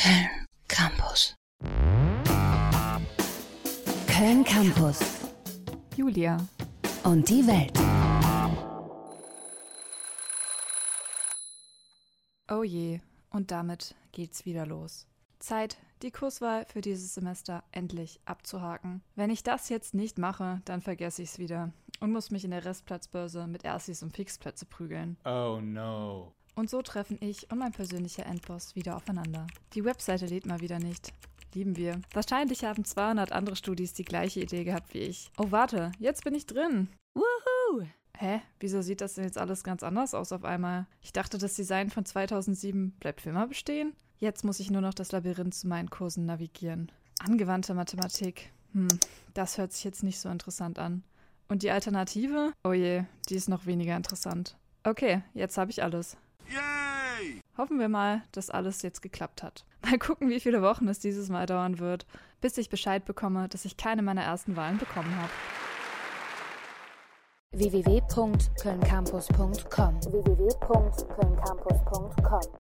Köln Campus. Köln Campus. Julia. Und die Welt. Oh je, und damit geht's wieder los. Zeit, die Kurswahl für dieses Semester endlich abzuhaken. Wenn ich das jetzt nicht mache, dann vergesse ich's wieder und muss mich in der Restplatzbörse mit Erstis um Fixplätze prügeln. Oh no. Und so treffen ich und mein persönlicher Endboss wieder aufeinander. Die Webseite lädt mal wieder nicht. Lieben wir. Wahrscheinlich haben 200 andere Studis die gleiche Idee gehabt wie ich. Oh warte, jetzt bin ich drin. Wuhu! Hä? Wieso sieht das denn jetzt alles ganz anders aus auf einmal? Ich dachte, das Design von 2007 bleibt für immer bestehen. Jetzt muss ich nur noch das Labyrinth zu meinen Kursen navigieren. Angewandte Mathematik. Das hört sich jetzt nicht so interessant an. Und die Alternative? Oh je, die ist noch weniger interessant. Okay, jetzt habe ich alles. Yay! Hoffen wir mal, dass alles jetzt geklappt hat. Mal gucken, wie viele Wochen es dieses Mal dauern wird, bis ich Bescheid bekomme, dass ich keine meiner ersten Wahlen bekommen habe. www.kölncampus.com